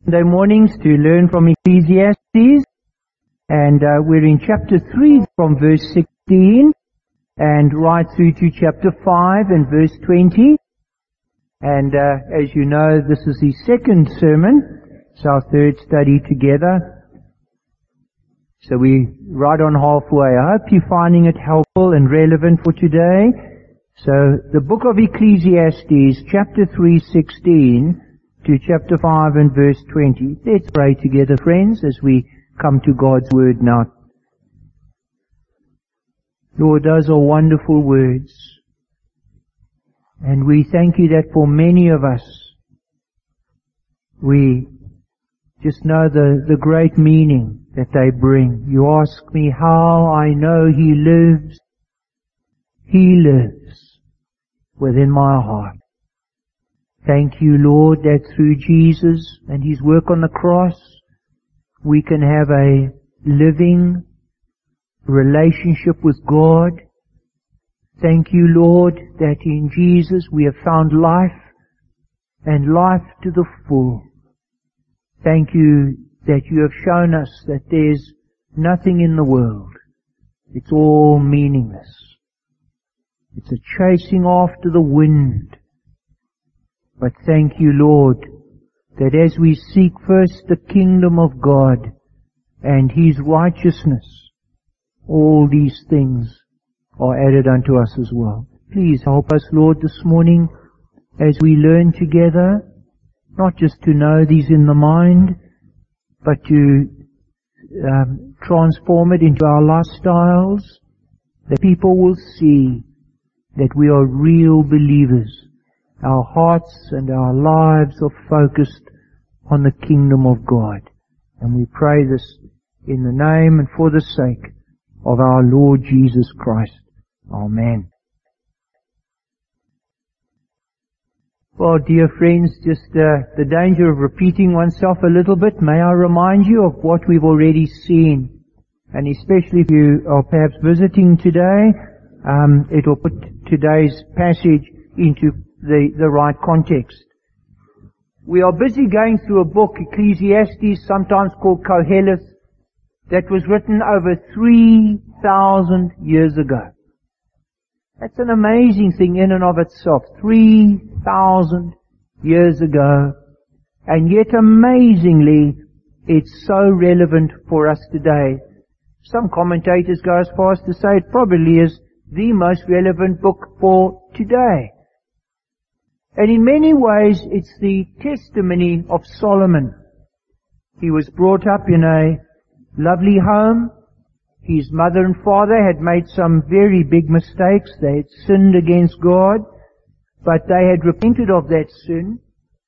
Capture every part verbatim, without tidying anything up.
Sunday mornings to learn from Ecclesiastes, and uh, we're in chapter three from verse sixteen and right through to chapter five and verse twenty. And uh, as you know, this is the second sermon. It's our third study together. So we're right on halfway. I hope you're finding it helpful and relevant for today. So the book of Ecclesiastes, chapter three, sixteen to chapter five and verse twenty. Let's pray together, friends, as we come to God's word now. Lord, those are wonderful words. And we thank you that for many of us, we just know the, the great meaning that they bring. You ask me how I know He lives. He lives within my heart. Thank you, Lord, that through Jesus and His work on the cross, we can have a living relationship with God. Thank you, Lord, that in Jesus we have found life and life to the full. Thank you that you have shown us that there's nothing in the world. It's all meaningless. It's a chasing after the wind. But thank you, Lord, that as we seek first the kingdom of God and His righteousness, all these things are added unto us as well. Please help us, Lord, this morning as we learn together, not just to know these in the mind, but to um, transform it into our lifestyles, that people will see that we are real believers. Our hearts and our lives are focused on the kingdom of God. And we pray this in the name and for the sake of our Lord Jesus Christ. Amen. Well, dear friends, just uh, the danger of repeating oneself a little bit, may I remind you of what we've already seen. And especially if you are perhaps visiting today, um, it will put today's passage into the, the right context. We are busy going through a book, Ecclesiastes, sometimes called Koheleth, that was written over three thousand years ago. That's an amazing thing in and of itself. three thousand years ago. And yet amazingly, it's so relevant for us today. Some commentators go as far as to say it probably is the most relevant book for today. And in many ways, it's the testimony of Solomon. He was brought up in a lovely home. His mother and father had made some very big mistakes. They had sinned against God, but they had repented of that sin,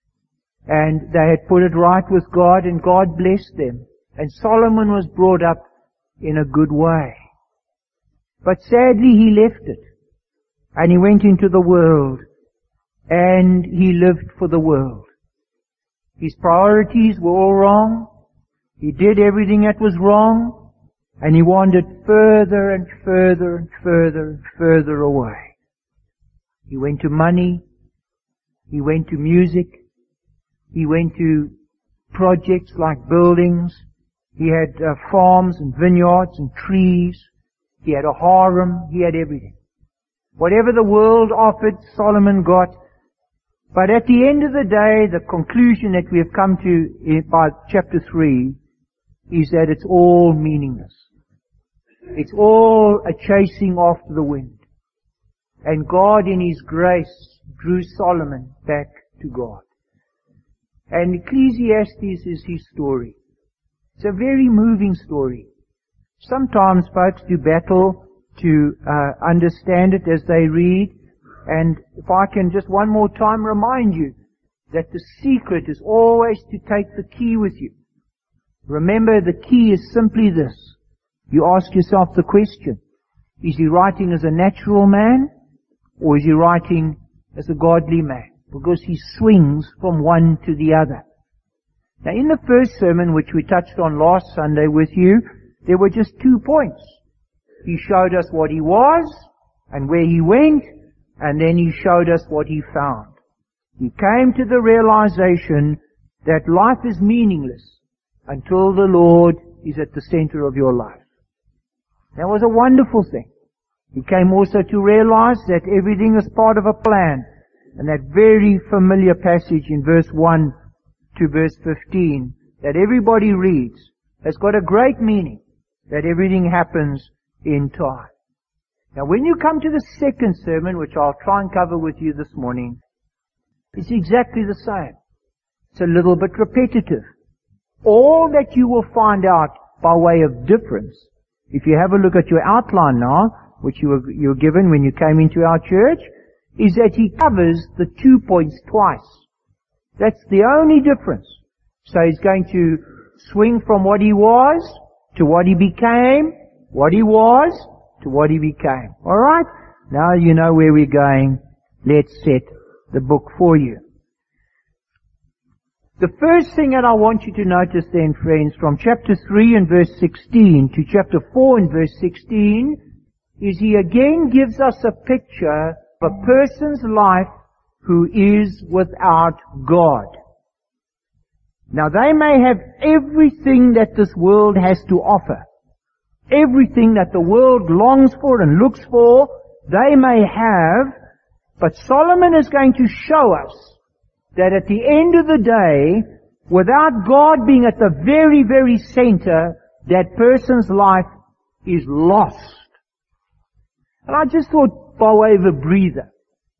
and they had put it right with God, and God blessed them. And Solomon was brought up in a good way. But sadly, he left it, and he went into the world, and he lived for the world. His priorities were all wrong. He did everything that was wrong. And he wandered further and further and further and further away. He went to money. He went to music. He went to projects like buildings. He had uh, farms and vineyards and trees. He had a harem. He had everything. Whatever the world offered, Solomon got. But at the end of the day, the conclusion that we have come to by chapter three is that it's all meaningless. It's all a chasing after the wind. And God in His grace drew Solomon back to God. And Ecclesiastes is his story. It's a very moving story. Sometimes folks do battle to uh, understand it as they read. And if I can just one more time remind you that the secret is always to take the key with you. Remember, the key is simply this. You ask yourself the question, is he writing as a natural man, or is he writing as a godly man? Because he swings from one to the other. Now, in the first sermon, which we touched on last Sunday with you, there were just two points. He showed us what he was, and where he went, and then he showed us what he found. He came to the realization that life is meaningless until the Lord is at the center of your life. That was a wonderful thing. He came also to realize that everything is part of a plan. And that very familiar passage in verse one to verse fifteen that everybody reads has got a great meaning, that everything happens in time. Now when you come to the second sermon, which I'll try and cover with you this morning, it's exactly the same. It's a little bit repetitive. All that you will find out by way of difference, if you have a look at your outline now, which you were, you were given when you came into our church, is that he covers the two points twice. That's the only difference. So he's going to swing from what he was to what he became, what he was to what he became. Alright? Now you know where we're going. Let's set the book for you. The first thing that I want you to notice then, friends, from chapter three and verse sixteen to chapter four and verse sixteen, is he again gives us a picture of a person's life who is without God. Now they may have everything that this world has to offer. Everything that the world longs for and looks for, they may have, but Solomon is going to show us that at the end of the day, without God being at the very, very center, that person's life is lost. And I just thought, by way of a breather,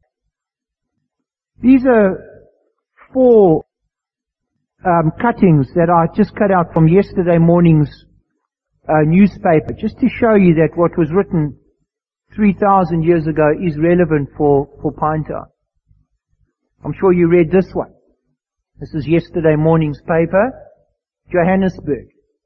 these are four um, cuttings that I just cut out from yesterday morning's uh, newspaper, just to show you that what was written three thousand years ago is relevant for, for Pinetown. I'm sure you read this one. This is yesterday morning's paper, Johannesburg.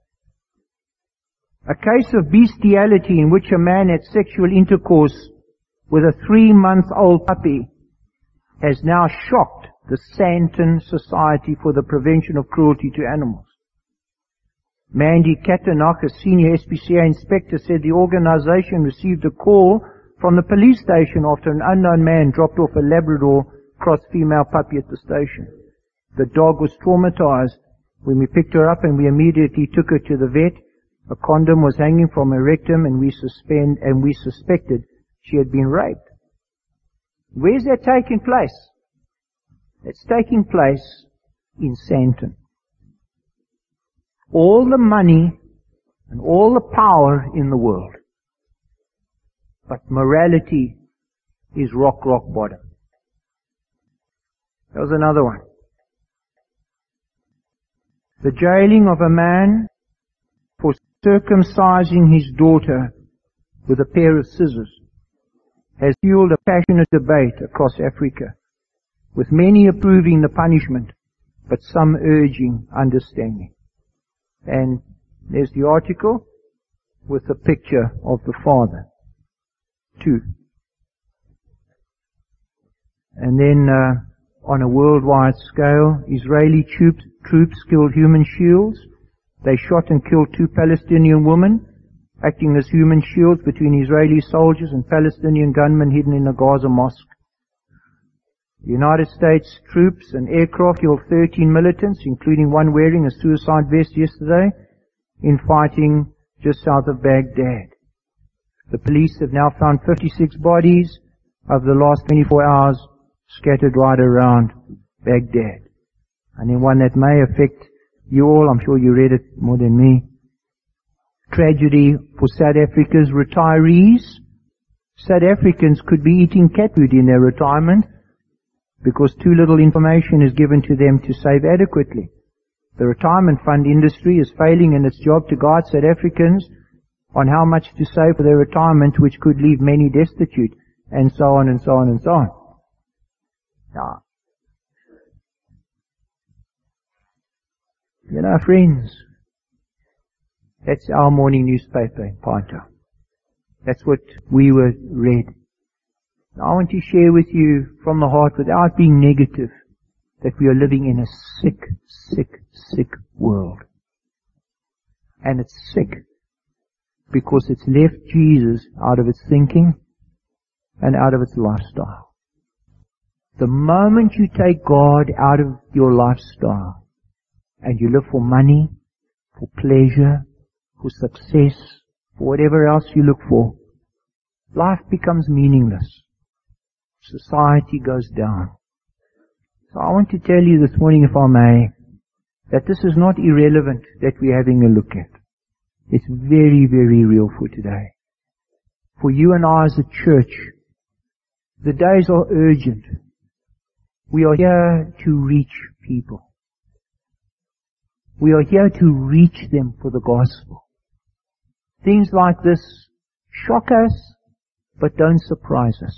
A case of bestiality in which a man had sexual intercourse with a three-month-old puppy has now shocked the Santon Society for the Prevention of Cruelty to Animals. Mandy Katanok, a senior S P C A inspector, said the organization received a call from the police station after an unknown man dropped off a Labrador cross female puppy at the station. The dog was traumatized when we picked her up and we immediately took her to the vet. A condom was hanging from her rectum and we suspend, and we suspected she had been raped. Where's that taking place? It's taking place in Santon. All the money and all the power in the world. But morality is rock, rock bottom. There's another one. The jailing of a man for circumcising his daughter with a pair of scissors has fueled a passionate debate across Africa, with many approving the punishment, but some urging understanding. And there's the article with a picture of the father. Two. And then, uh, on a worldwide scale, Israeli troops, troops killed human shields. They shot and killed two Palestinian women, acting as human shields between Israeli soldiers and Palestinian gunmen hidden in a Gaza mosque. The United States troops and aircraft killed thirteen militants, including one wearing a suicide vest yesterday, in fighting just south of Baghdad. The police have now found fifty-six bodies over the last twenty-four hours scattered right around Baghdad. And then one that may affect you all, I'm sure you read it more than me. Tragedy for South Africa's retirees. South Africans could be eating cat food in their retirement because too little information is given to them to save adequately. The retirement fund industry is failing in its job to guide South Africans on how much to save for their retirement, which could leave many destitute, and so on and so on and so on. Now, you know, friends, that's our morning newspaper in Pinetown. That's what we were read. Now, I want to share with you from the heart, without being negative, that we are living in a sick, sick, sick world. And it's sick because it's left Jesus out of its thinking and out of its lifestyle. The moment you take God out of your lifestyle, and you live for money, for pleasure, for success, for whatever else you look for, life becomes meaningless. Society goes down. So I want to tell you this morning, if I may, that this is not irrelevant that we're having a look at. It's very, very real for today. For you and I as a church, the days are urgent. We are here to reach people. We are here to reach them for the gospel. Things like this shock us, but don't surprise us.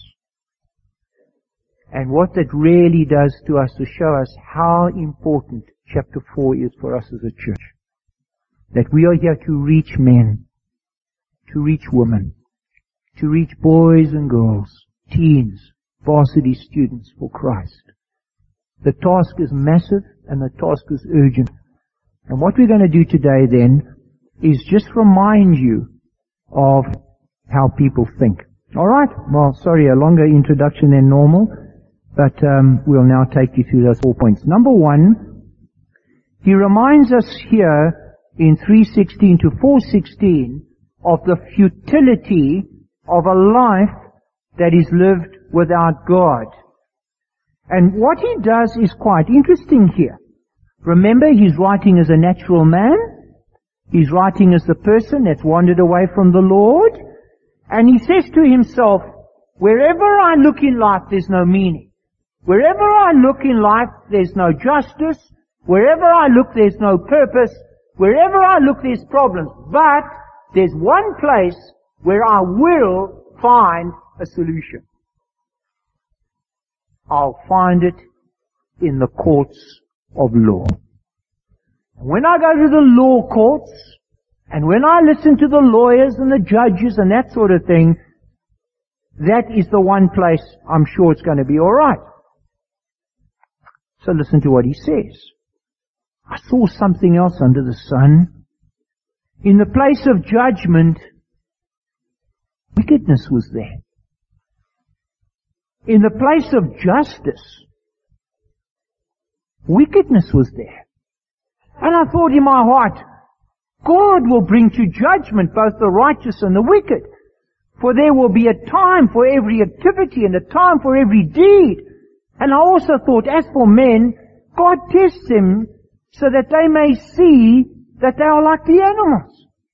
And what that really does to us is show us how important chapter four is for us as a church. That we are here to reach men, to reach women, to reach boys and girls, teens, varsity students for Christ. The task is massive and the task is urgent. And what we're going to do today then is just remind you of how people think. Alright? Well, sorry, a longer introduction than normal, but um, we'll now take you through those four points. Number one, he reminds us here in three sixteen to four sixteen of the futility of a life that is lived without God. And what he does is quite interesting here. Remember, he's writing as a natural man. He's writing as the person that's wandered away from the Lord. And he says to himself, wherever I look in life, there's no meaning. Wherever I look in life, there's no justice. Wherever I look, there's no purpose. Wherever I look, there's problems. But there's one place where I will find a solution. I'll find it in the courts of law. And when I go to the law courts, and when I listen to the lawyers and the judges and that sort of thing, that is the one place I'm sure it's going to be alright. So listen to what he says. I saw something else under the sun. In the place of judgment, wickedness was there. In the place of justice, wickedness was there. And I thought in my heart, God will bring to judgment both the righteous and the wicked. For there will be a time for every activity and a time for every deed. And I also thought, as for men, God tests them so that they may see that they are like the animals.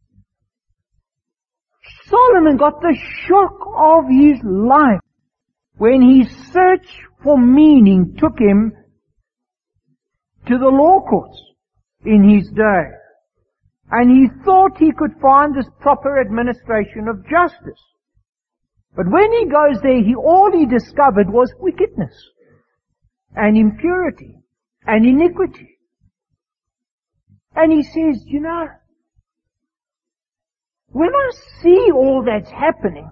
Solomon got the shock of his life when his search for meaning took him to the law courts in his day. And he thought he could find this proper administration of justice. But when he goes there, he all he discovered was wickedness and impurity and iniquity. And he says, you know, when I see all that's happening,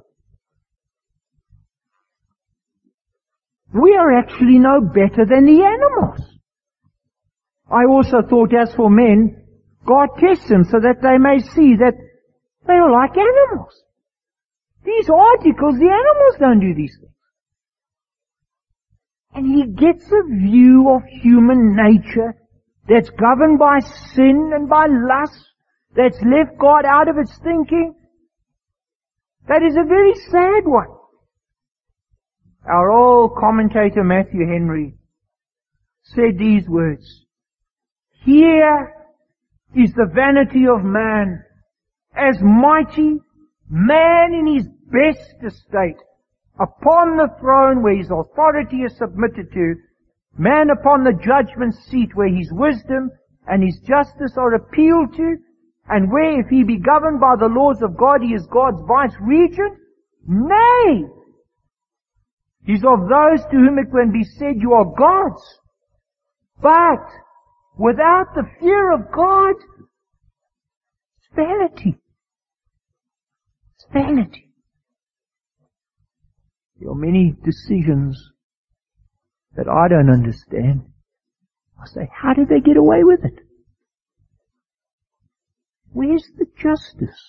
we are actually no better than the animals. I also thought, as for men, God tests them so that they may see that they are like animals. These articles, the animals don't do these things. And he gets a view of human nature that's governed by sin and by lust, that's left God out of its thinking. That is a very sad one. Our old commentator Matthew Henry said these words, here is the vanity of man, as mighty, man in his best estate, upon the throne where his authority is submitted to, man upon the judgment seat where his wisdom and his justice are appealed to, and where if he be governed by the laws of God, he is God's vice-regent. Nay, he's of those to whom it can be said, you are gods. But without the fear of God, it's vanity. It's vanity. There are many decisions that I don't understand. I say, how did they get away with it? Where's the justice?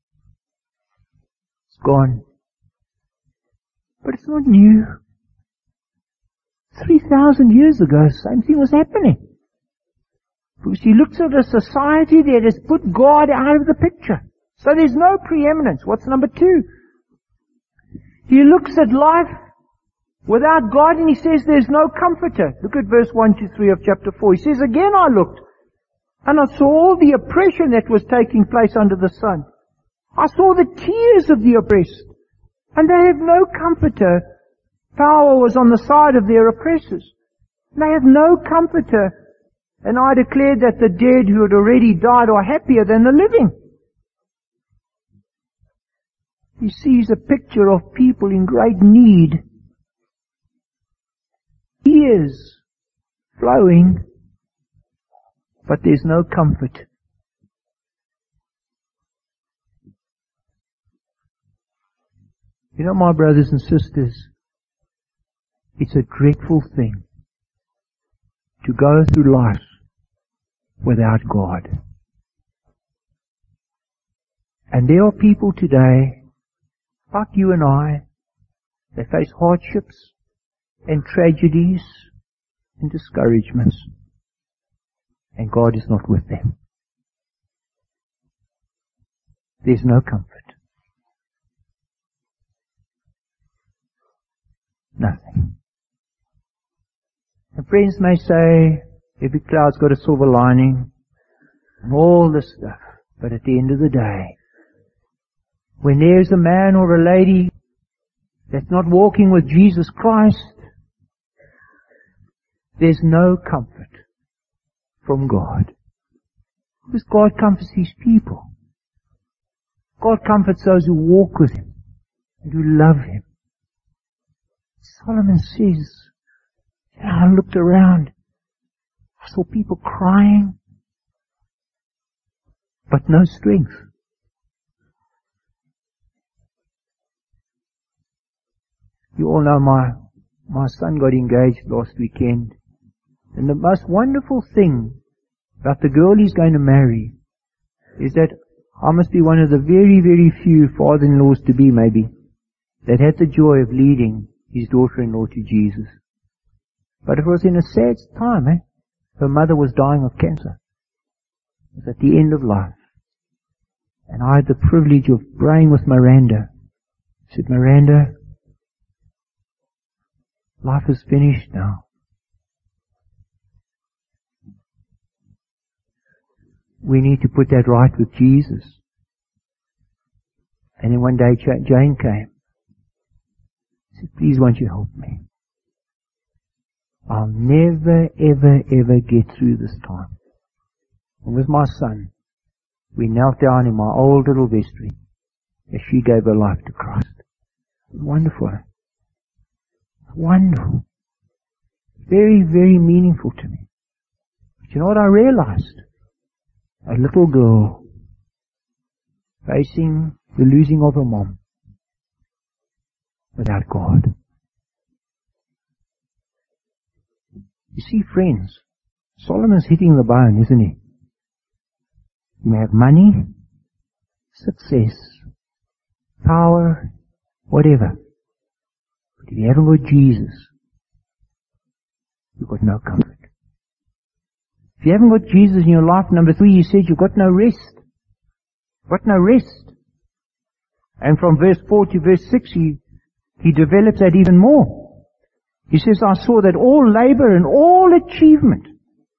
It's gone. But it's not new. Three thousand years ago, same thing was happening. Because he looks at a society that has put God out of the picture. So there's no preeminence. What's number two? He looks at life without God and he says there's no comforter. Look at verse one to three of chapter four. He says, again I looked, and I saw all the oppression that was taking place under the sun. I saw the tears of the oppressed, and they have no comforter. Power was on the side of their oppressors. They have no comforter. And I declared that the dead who had already died are happier than the living. He sees a picture of people in great need. Tears flowing, but there's no comfort. You know, my brothers and sisters, it's a dreadful thing to go through life without God. And there are people today, like you and I, they face hardships and tragedies and discouragements, and God is not with them. There's no comfort. Nothing. And friends may say, every cloud's got a silver lining, and all this stuff. But at the end of the day, when there's a man or a lady that's not walking with Jesus Christ, there's no comfort from God. Because God comforts His people. God comforts those who walk with Him and who love Him. Solomon says, I looked around, I saw people crying, but no strength. You all know my, my son got engaged last weekend. And the most wonderful thing about the girl he's going to marry is that I must be one of the very, very few father-in-laws to be maybe that had the joy of leading his daughter-in-law to Jesus. But it was in a sad time, eh? Her mother was dying of cancer. It was at the end of life. And I had the privilege of praying with Miranda. I said, Miranda, life is finished now. We need to put that right with Jesus. And then one day Jane came. She said, please won't you help me? I'll never, ever, ever get through this time. And with my son, we knelt down in my old little vestry as she gave her life to Christ. It was wonderful. Wonderful. Very, very meaningful to me. But you know what I realized? A little girl facing the losing of her mom without God. You see, friends, Solomon's hitting the bone, isn't he? You may have money, success, power, whatever. But if you haven't got Jesus, you've got no comfort. If you haven't got Jesus in your life, number three, he said you've got no rest. Got no rest. And from verse four to verse six, he, he develops that even more. He says, I saw that all labor and all achievement,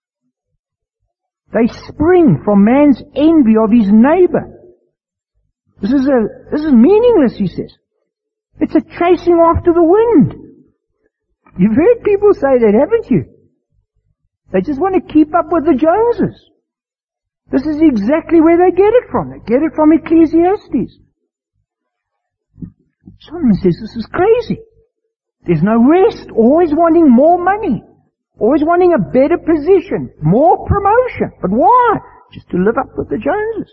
they spring from man's envy of his neighbor. This is a, this is meaningless, he says. It's a chasing after the wind. You've heard people say that, haven't you? They just want to keep up with the Joneses. This is exactly where they get it from. They get it from Ecclesiastes. Solomon says this is crazy. There's no rest. Always wanting more money. Always wanting a better position. More promotion. But why? Just to live up with the Joneses.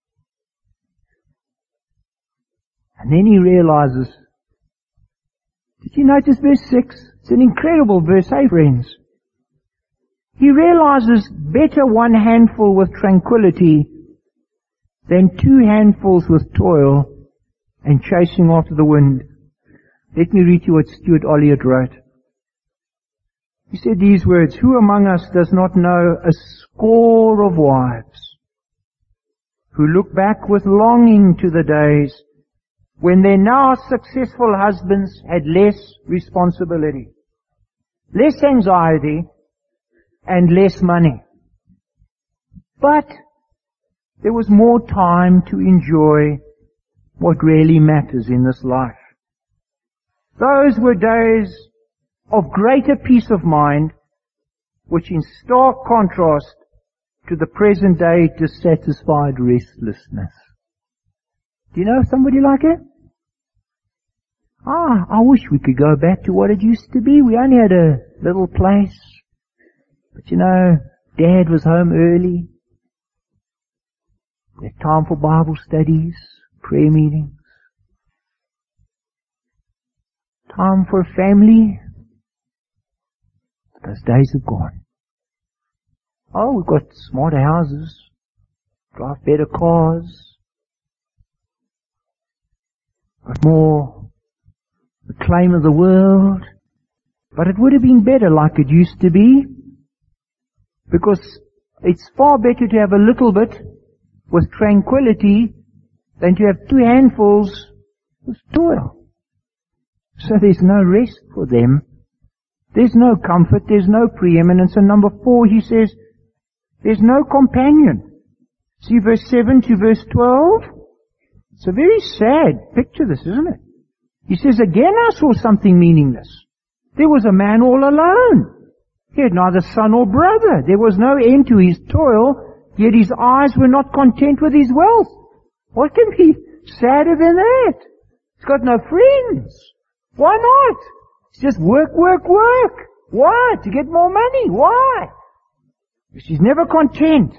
And then he realizes, did you notice verse six? It's an incredible verse, eh, friends? He realizes better one handful with tranquility than two handfuls with toil and chasing after the wind. Let me read you what Stuart Olliott wrote. He said these words, "Who among us does not know a score of wives who look back with longing to the days when their now successful husbands had less responsibility, less anxiety, and less money. But there was more time to enjoy what really matters in this life. Those were days of greater peace of mind, which in stark contrast to the present day dissatisfied restlessness." Do you know somebody like that? Ah, I wish we could go back to what it used to be. We only had a little place. But you know, Dad was home early. We had time for Bible studies, prayer meetings. Time for a family. But those days are gone. Oh, we've got smarter houses, drive better cars, got more acclaim of the world. But it would have been better like it used to be, because it's far better to have a little bit with tranquility than to have two handfuls with toil. So there's no rest for them. There's no comfort. There's no preeminence. And number four, he says, there's no companion. See verse seven to verse twelve? It's a very sad picture, this, isn't it? He says, "Again I saw something meaningless. There was a man all alone. He had neither son or brother. There was no end to his toil, yet his eyes were not content with his wealth." What can be sadder than that? He's got no friends. Why not? It's just work, work, work. Why? To get more money. Why? Because he's never content.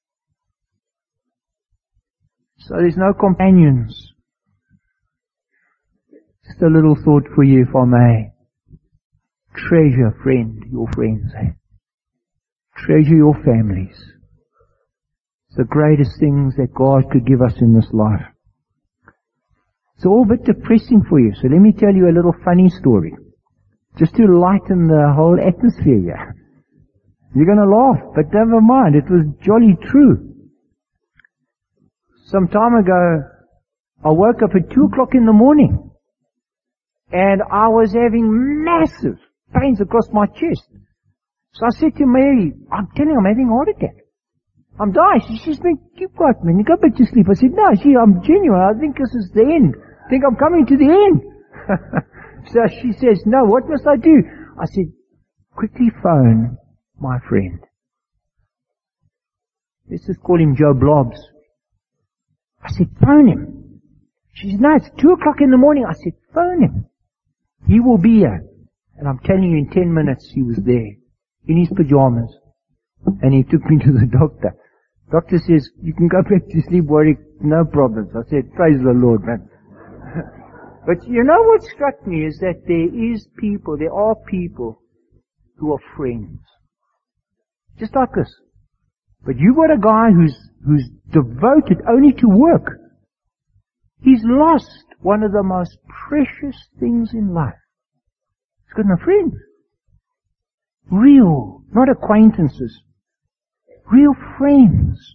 So there's no companions. Just a little thought for you, if I may. Treasure, friend, your friends. Eh? Treasure your families. It's the greatest things that God could give us in this life. It's all a bit depressing for you, so let me tell you a little funny story. Just to lighten the whole atmosphere here. You're going to laugh, but never mind, it was jolly true. Some time ago, I woke up at two o'clock in the morning, and I was having massive pains across my chest. So I said to Mary, "I'm telling you, I'm having a heart attack. I'm dying." She says, "Man, keep quiet, man. You go back to sleep." I said, "No, she, I'm genuine. I think this is the end. I think I'm coming to the end." So she says, "No, what must I do?" I said, "Quickly phone my friend. Let's just call him Joe Blobs." I said, "Phone him." She said, "No, it's two o'clock in the morning." I said, "Phone him. He will be here." And I'm telling you, in ten minutes he was there, in his pajamas. And he took me to the doctor. Doctor says, "You can go back to sleep, Warwick, no problems." I said, "Praise the Lord, man." But you know what struck me is that there is people, there are people who are friends. Just like this. But you got a guy who's, who's devoted only to work. He's lost one of the most precious things in life. He's got no friends. Real, not acquaintances. Real friends.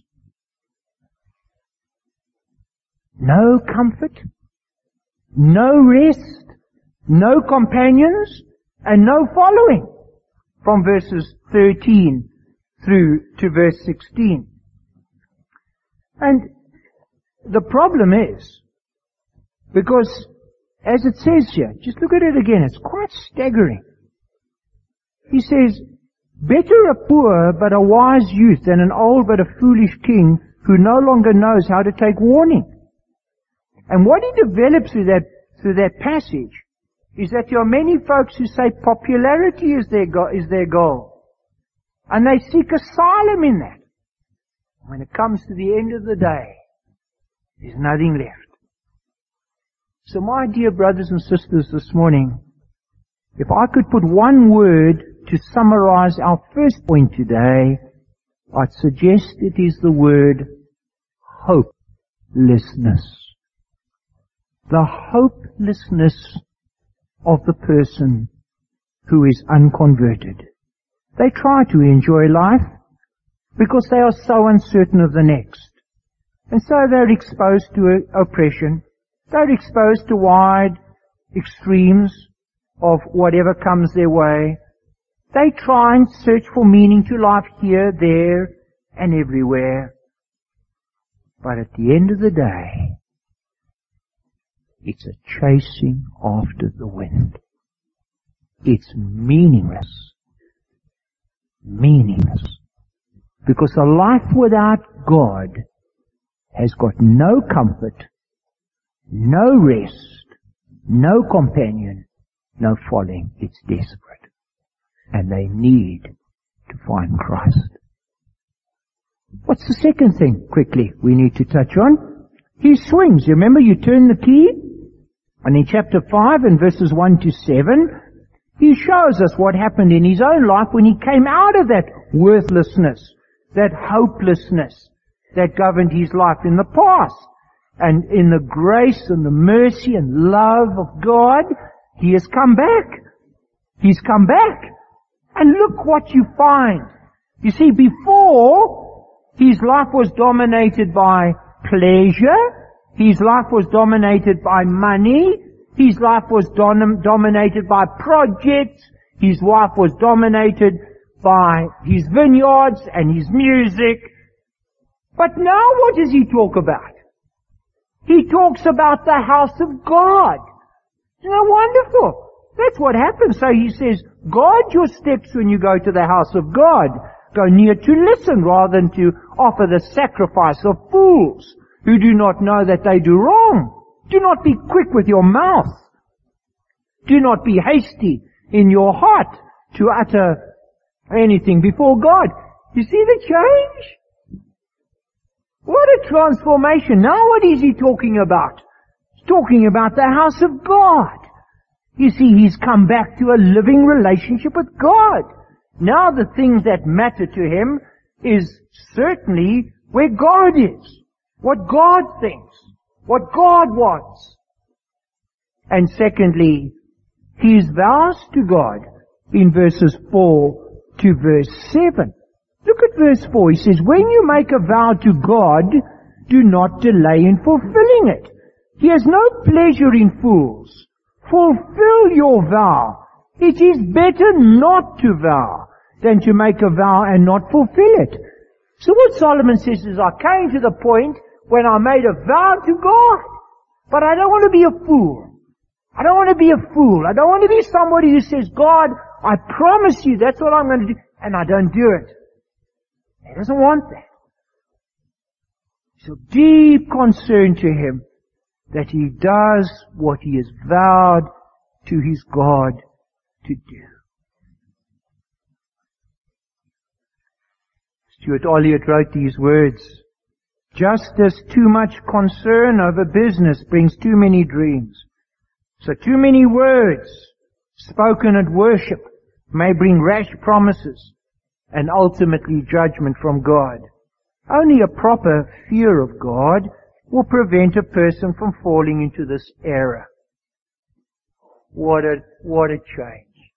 No comfort, no rest, no companions, and no following. From verses thirteen through to verse sixteen. And the problem is, because as it says here, just look at it again, it's quite staggering. He says, "Better a poor but a wise youth than an old but a foolish king who no longer knows how to take warning." And what he develops through that, through that passage is that there are many folks who say popularity is their, go- is their goal. And they seek asylum in that. When it comes to the end of the day, there's nothing left. So my dear brothers and sisters this morning, if I could put one word to summarize our first point today, I'd suggest it is the word hopelessness. The hopelessness of the person who is unconverted. They try to enjoy life because they are so uncertain of the next. And so they're exposed to oppression. They're exposed to wide extremes of whatever comes their way. They try and search for meaning to life here, there, and everywhere. But at the end of the day, it's a chasing after the wind. It's meaningless. Meaningless. Because a life without God has got no comfort, no rest, no companion, no following. It's desperate. And they need to find Christ. What's the second thing, quickly, we need to touch on? He swings. Remember, you turn the key, and in chapter five and verses one to seven, he shows us what happened in his own life when he came out of that worthlessness, that hopelessness that governed his life in the past. And in the grace and the mercy and love of God, he has come back. He's come back. And look what you find. You see, before, his life was dominated by pleasure. His life was dominated by money. His life was dom- dominated by projects. His life was dominated by his vineyards and his music. But now what does he talk about? He talks about the house of God. Isn't that wonderful? That's what happens. So he says, guard your steps when you go to the house of God. Go near to listen rather than to offer the sacrifice of fools who do not know that they do wrong. Do not be quick with your mouth. Do not be hasty in your heart to utter anything before God. You see the change? What a transformation. Now what is he talking about? He's talking about the house of God. You see, he's come back to a living relationship with God. Now the things that matter to him is certainly where God is, what God thinks, what God wants. And secondly, his vows to God in verses four to verse seven. Look at verse four. He says, when you make a vow to God, do not delay in fulfilling it. He has no pleasure in fools. Fulfill your vow. It is better not to vow than to make a vow and not fulfill it. So what Solomon says is, I came to the point when I made a vow to God, but I don't want to be a fool. I don't want to be a fool. I don't want to be somebody who says, God, I promise you that's what I'm going to do, and I don't do it. He doesn't want that. So deep concern to him that he does what he has vowed to his God to do. Stuart Olliott wrote these words, just as too much concern over business brings too many dreams, so too many words spoken at worship may bring rash promises and ultimately judgment from God. Only a proper fear of God will prevent a person from falling into this error. What a, what a change.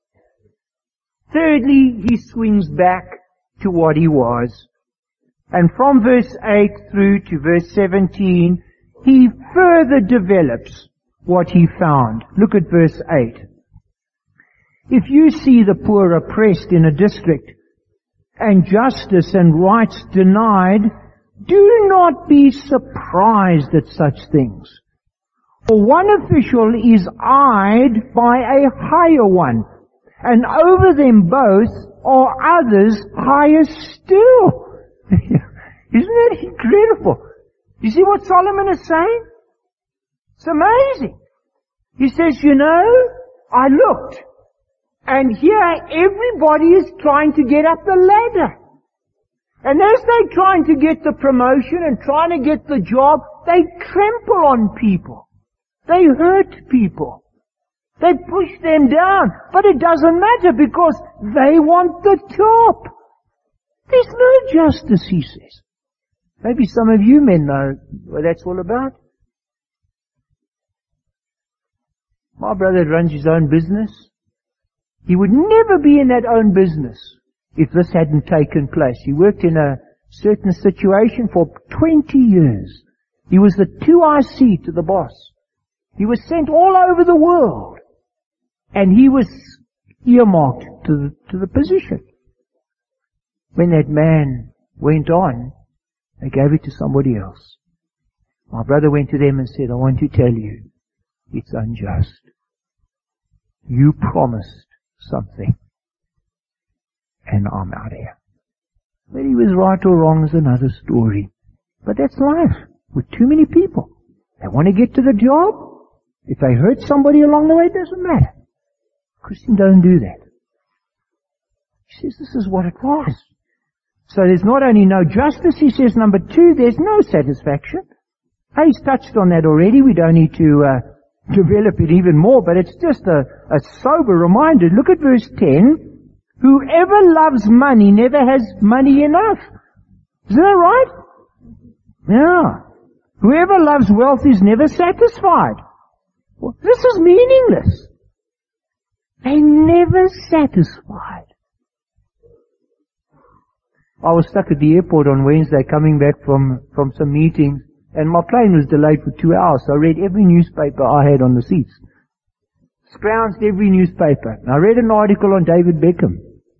Thirdly, he swings back to what he was. And from verse eight through to verse seventeen, he further develops what he found. Look at verse eight. If you see the poor oppressed in a district, and justice and rights denied, do not be surprised at such things. For one official is eyed by a higher one, and over them both are others higher still. Isn't that incredible? You see what Solomon is saying? It's amazing. He says, you know, I looked, and here everybody is trying to get up the ladder. And as they're trying to get the promotion and trying to get the job, they trample on people. They hurt people. They push them down. But it doesn't matter because they want the top. There's no justice, he says. Maybe some of you men know what that's all about. My brother runs his own business. He would never be in that own business if this hadn't taken place. He worked in a certain situation for twenty years. He was the two I C to the boss. He was sent all over the world. And he was earmarked to the, to the position. When that man went on, they gave it to somebody else. My brother went to them and said, I want to tell you, it's unjust. You promised something, and I'm out here. Whether he was right or wrong is another story. But that's life with too many people. They want to get to the job. If they hurt somebody along the way, it doesn't matter. Christian doesn't do that. He says this is what it was. So there's not only no justice, he says, number two, there's no satisfaction. Hey, he's touched on that already. We don't need to uh, develop it even more, but it's just a, a sober reminder. Look at verse ten. Whoever loves money never has money enough. Isn't that right? Yeah. Whoever loves wealth is never satisfied. Well, this is meaningless. They're never satisfied. I was stuck at the airport on Wednesday coming back from, from some meetings, and my plane was delayed for two hours, so I read every newspaper I had on the seats. Scrounged every newspaper. And I read an article on David Beckham.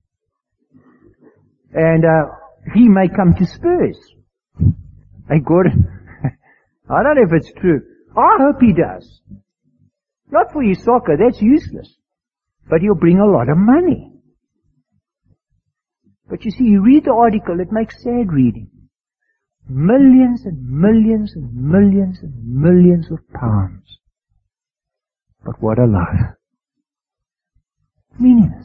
And uh, he may come to Spurs. Thank God. I don't know if it's true. I hope he does. Not for his soccer, that's useless. But he'll bring a lot of money. But you see, you read the article, it makes sad reading. Millions and millions and millions and millions of pounds. But what a life. Meaningless.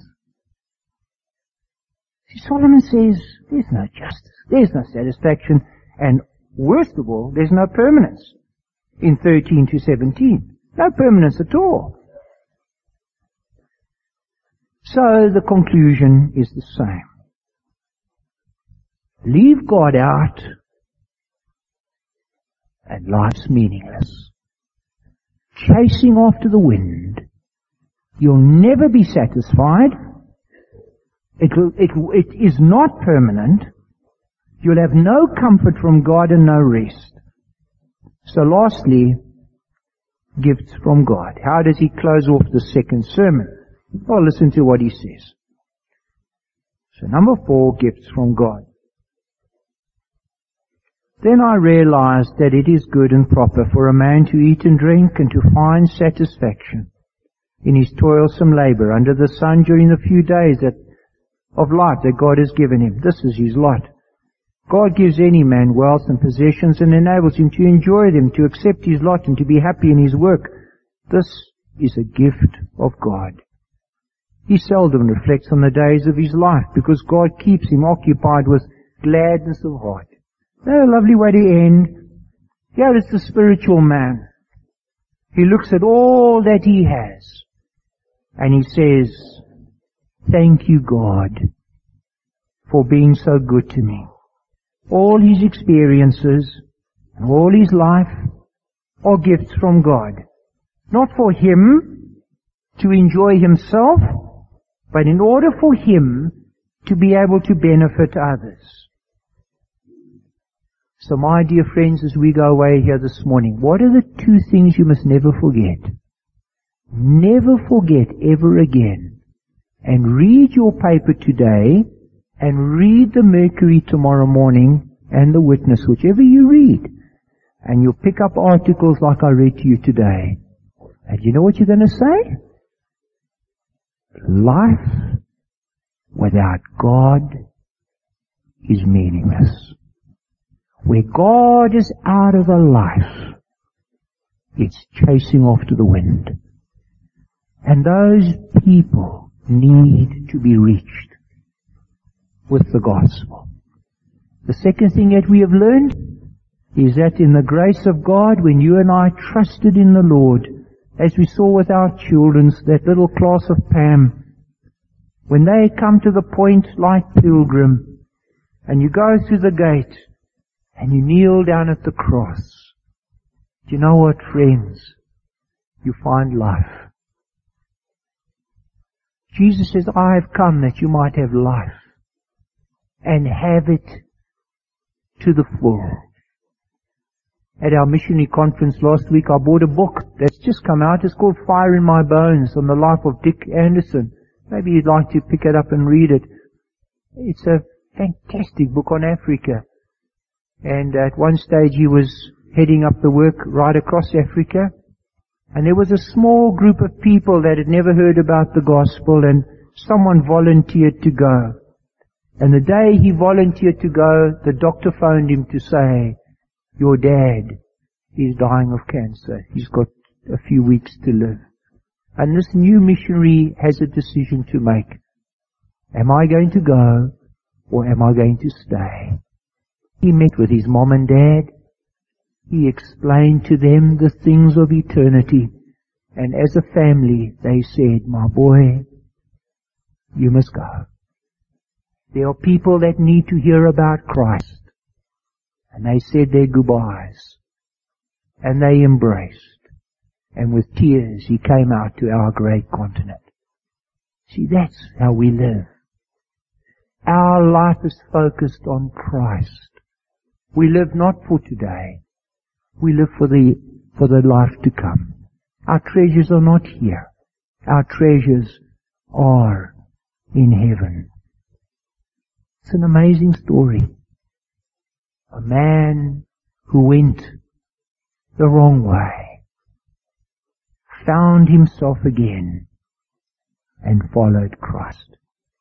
See, Solomon says, there's no justice, there's no satisfaction, and worst of all, there's no permanence. In thirteen to seventeen. No permanence at all. So the conclusion is the same. Leave God out, and life's meaningless. Chasing after the wind, you'll never be satisfied. It, will, it, it is not permanent. You'll have no comfort from God and no rest. So lastly, gifts from God. How does he close off the second sermon? Well, listen to what he says. So number four, gifts from God. Then I realized that it is good and proper for a man to eat and drink and to find satisfaction in his toilsome labor under the sun during the few days that, of life that God has given him. This is his lot. God gives any man wealth and possessions and enables him to enjoy them, to accept his lot and to be happy in his work. This is a gift of God. He seldom reflects on the days of his life because God keeps him occupied with gladness of heart. That's a lovely way to end. Here is the spiritual man. He looks at all that he has and he says, thank you, God, for being so good to me. All his experiences and all his life are gifts from God. Not for him to enjoy himself, but in order for him to be able to benefit others. So my dear friends, as we go away here this morning, what are the two things you must never forget? Never forget ever again. And read your paper today, and read the Mercury tomorrow morning, and the Witness, whichever you read. And you'll pick up articles like I read to you today. And you know what you're going to say? Life without God is meaningless. Where God is out of a life, it's chasing after the wind. And those people need to be reached with the gospel. The second thing that we have learned is that in the grace of God, when you and I trusted in the Lord, as we saw with our children, that little class of Pam, when they come to the point like pilgrim, and you go through the gate, and you kneel down at the cross, do you know what, friends? You find life. Jesus says, I have come that you might have life and have it to the full. At our missionary conference last week, I bought a book that's just come out. It's called Fire in My Bones, on the life of Dick Anderson. Maybe you'd like to pick it up and read it. It's a fantastic book on Africa. And at one stage he was heading up the work right across Africa. And there was a small group of people that had never heard about the gospel, and someone volunteered to go. And the day he volunteered to go, the doctor phoned him to say, your dad is dying of cancer. He's got a few weeks to live. And this new missionary has a decision to make. Am I going to go, or am I going to stay? He met with his mom and dad. He explained to them the things of eternity. And as a family, they said, my boy, you must go. There are people that need to hear about Christ. And they said their goodbyes. And they embraced. And with tears, he came out to our great continent. See, that's how we live. Our life is focused on Christ. We live not for today. We live for the, for the life to come. Our treasures are not here. Our treasures are in heaven. It's an amazing story. A man who went the wrong way found himself again and followed Christ.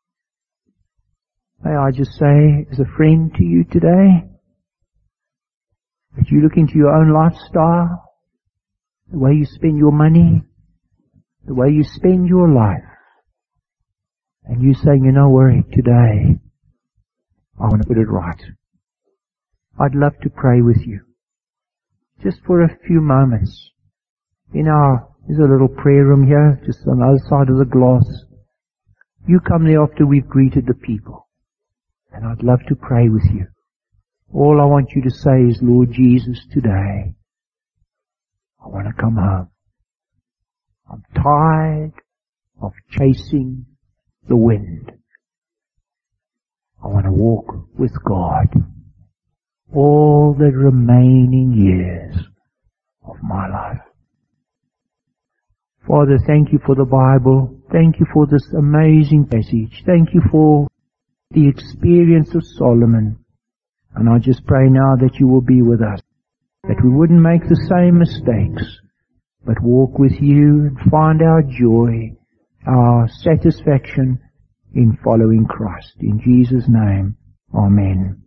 May I just say as a friend to you today, that you look into your own lifestyle, the way you spend your money, the way you spend your life, and you saying, you know, worry, today I want to put it right. I'd love to pray with you. Just for a few moments. In our, there's a little prayer room here, just on the other side of the glass. You come there after we've greeted the people. And I'd love to pray with you. All I want you to say is, Lord Jesus, today, I want to come home. I'm tired of chasing the wind. I want to walk with God all the remaining years of my life. Father, thank you for the Bible. Thank you for this amazing passage. Thank you for the experience of Solomon. And I just pray now that you will be with us, that we wouldn't make the same mistakes, but walk with you and find our joy, our satisfaction in following Christ. In Jesus' name, amen.